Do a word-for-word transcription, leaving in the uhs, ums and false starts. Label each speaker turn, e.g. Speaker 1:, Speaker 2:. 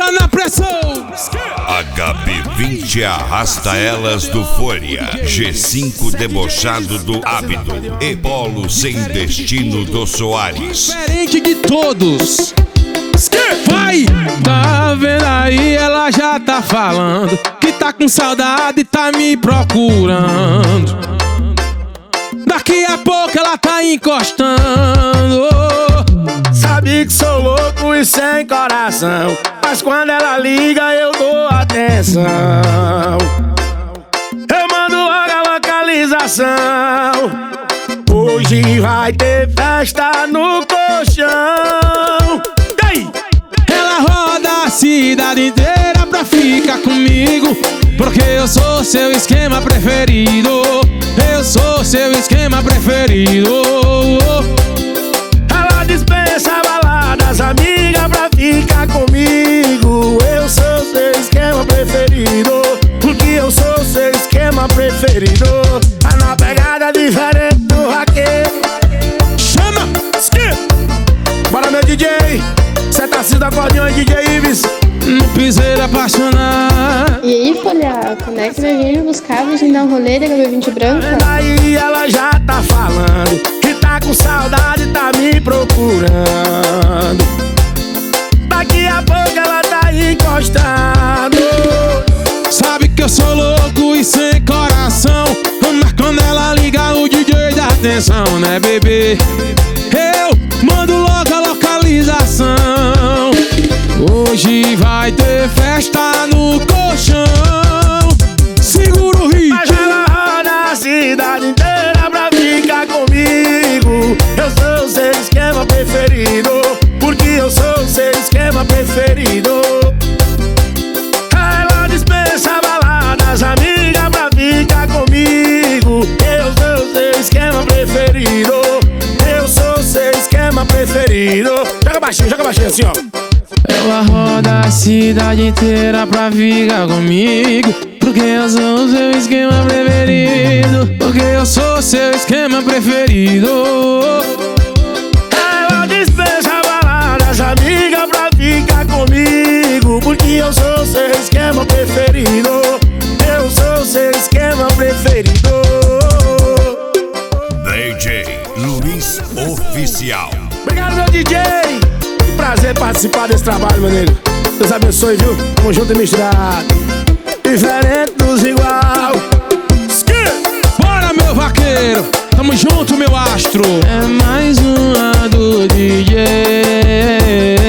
Speaker 1: Bota na pressão.
Speaker 2: H B vinte arrasta elas do Folha, G cinco debochado do Ábido e Polo sem destino do Soares.
Speaker 1: Diferente de todos. Vai! Tá vendo aí, ela já tá falando que tá com saudade e tá me procurando. Daqui a pouco ela tá encostando.
Speaker 3: Sabe que sou louco e sem coração, mas quando ela liga eu dou atenção. Eu mando logo a localização. Hoje vai ter festa no colchão. Ei!
Speaker 1: Ela roda a cidade inteira pra ficar comigo, porque eu sou seu esquema preferido. Eu sou seu esquema preferido.
Speaker 3: Ela dispensa baladas, amiga, pra ficar comigo. Eu sou seu esquema preferido, porque eu sou seu esquema preferido. Tá na pegada diferente do vaqueiro.
Speaker 1: Chama!
Speaker 3: Bora, meu D J, cê tá se da acordeão aí, D J Ives.
Speaker 1: No piseiro apaixonar.
Speaker 4: E aí, Folha, quando é que vai vir buscar pra gente dar um rolê da H B vinte branca?
Speaker 3: Daí ela já tá falando que tá com saudade, tá me procurando. Daqui a pouco ela tá encostando.
Speaker 1: Sabe que eu sou louco e sem coração, mas quando ela liga o D J dá atenção, né, bebê? Eu mando logo a localização. Hoje vai ter festa no colchão. Segura o ritmo.
Speaker 3: Mas ela roda a cidade inteira pra ficar comigo. Eu sou seu esquema preferido, porque eu sou seu esquema preferido. Ela dispensa baladas, amiga, pra ficar comigo. Eu sou seu esquema preferido. Eu sou seu esquema preferido. Joga baixinho, joga baixinho assim, ó.
Speaker 1: Ela roda a cidade inteira pra ficar comigo, porque eu sou o seu esquema preferido. Porque eu sou o seu esquema preferido.
Speaker 3: Ela dispensa baladas, amiga, pra ficar comigo, porque eu sou o seu esquema preferido. Eu sou o seu esquema preferido.
Speaker 2: D J Luiz Oficial.
Speaker 3: Obrigado, meu D J. Que prazer participar desse trabalho, meu nego. Deus abençoe, viu? Tamo junto e misturado. Diferente dos igual.
Speaker 1: Bora, meu vaqueiro, tamo junto, meu astro. É mais uma do D J.